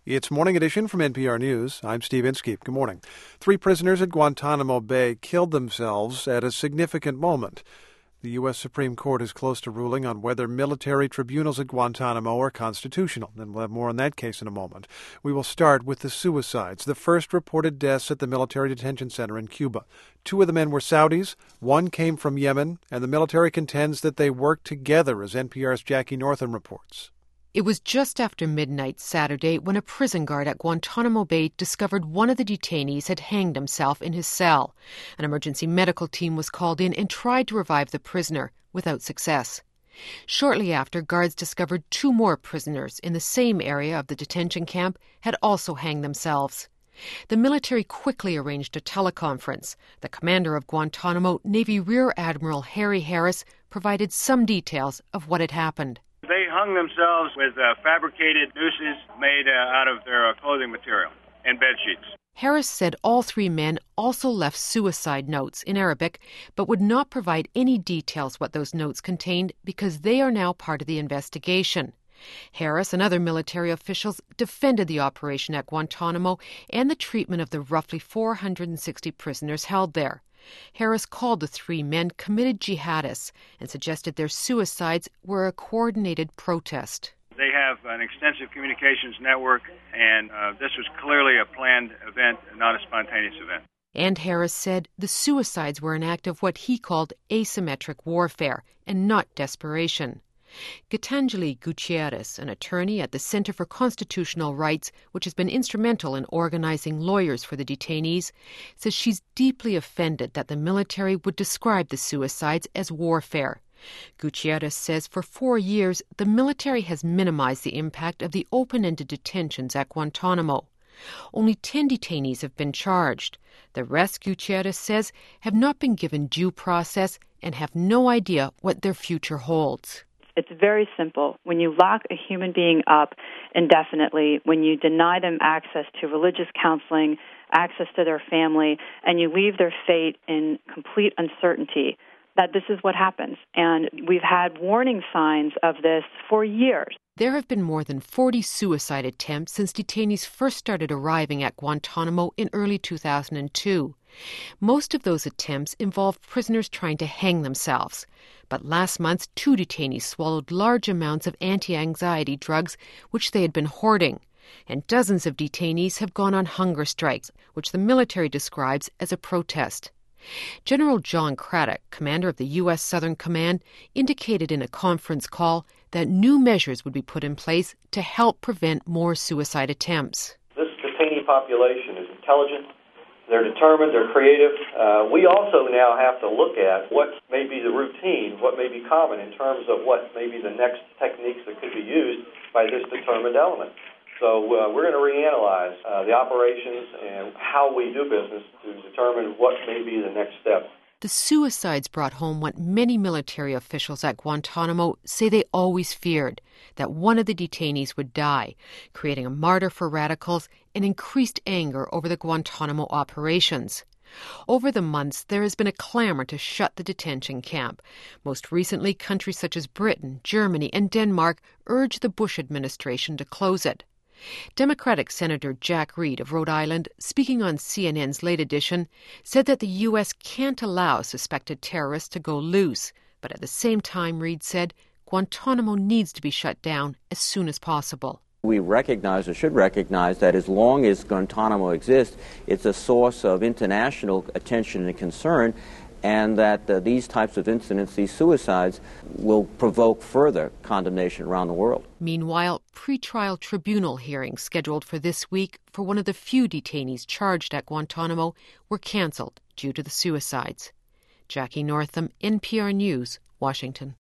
It's Morning Edition from NPR News. I'm Steve Inskeep. Good morning. 3 prisoners at Guantanamo Bay killed themselves at a significant moment. The U.S. Supreme Court is close to ruling on whether military tribunals at Guantanamo are constitutional, and we'll have more on that case in a moment. We will start with the suicides, the first reported deaths at the military detention center in Cuba. 2 of the men were Saudis, 1 came from Yemen, and the military contends that they worked together, as NPR's Jackie Northam reports. It was just after midnight Saturday when a prison guard at Guantanamo Bay discovered one of the detainees had hanged himself in his cell. An emergency medical team was called in and tried to revive the prisoner, without success. Shortly after, guards discovered 2 more prisoners in the same area of the detention camp had also hanged themselves. The military quickly arranged a teleconference. The commander of Guantanamo, Navy Rear Admiral Harry Harris, provided some details of what had happened. They hung themselves with fabricated nooses made out of their clothing material and bed sheets. Harris said all 3 men also left suicide notes in Arabic, but would not provide any details what those notes contained because they are now part of the investigation. Harris and other military officials defended the operation at Guantanamo and the treatment of the roughly 460 prisoners held there. Harris called the 3 men committed jihadists and suggested their suicides were a coordinated protest. They have an extensive communications network, and this was clearly a planned event, not a spontaneous event. And Harris said the suicides were an act of what he called asymmetric warfare and not desperation. Gitanjali Gutierrez, an attorney at the Center for Constitutional Rights, which has been instrumental in organizing lawyers for the detainees, says she's deeply offended that the military would describe the suicides as warfare. Gutierrez says for 4 years, the military has minimized the impact of the open-ended detentions at Guantanamo. Only 10 detainees have been charged. The rest, Gutierrez says, have not been given due process and have no idea what their future holds. It's very simple. When you lock a human being up indefinitely, when you deny them access to religious counseling, access to their family, and you leave their fate in complete uncertainty, that this is what happens. And we've had warning signs of this for years. There have been more than 40 suicide attempts since detainees first started arriving at Guantanamo in early 2002. Most of those attempts involved prisoners trying to hang themselves. But last month, 2 detainees swallowed large amounts of anti-anxiety drugs, which they had been hoarding. And dozens of detainees have gone on hunger strikes, which the military describes as a protest. General John Craddock, commander of the U.S. Southern Command, indicated in a conference call that new measures would be put in place to help prevent more suicide attempts. This detainee population is intelligent, they're determined, they're creative. We also now have to look at what may be the routine, what may be common in terms of what may be the next techniques that could be used by this determined element. So we're going to reanalyze the operations and how we do business to determine what may be the next step. The suicides brought home what many military officials at Guantanamo say they always feared, that one of the detainees would die, creating a martyr for radicals and increased anger over the Guantanamo operations. Over the months, there has been a clamor to shut the detention camp. Most recently, countries such as Britain, Germany, and Denmark urged the Bush administration to close it. Democratic Senator Jack Reed of Rhode Island, speaking on CNN's Late Edition, said that the U.S. can't allow suspected terrorists to go loose. But at the same time, Reed said, Guantanamo needs to be shut down as soon as possible. We recognize, or should recognize, that as long as Guantanamo exists, it's a source of international attention and concern, and that these types of incidents, these suicides, will provoke further condemnation around the world. Meanwhile, pretrial tribunal hearings scheduled for this week for one of the few detainees charged at Guantanamo were canceled due to the suicides. Jackie Northam, NPR News, Washington.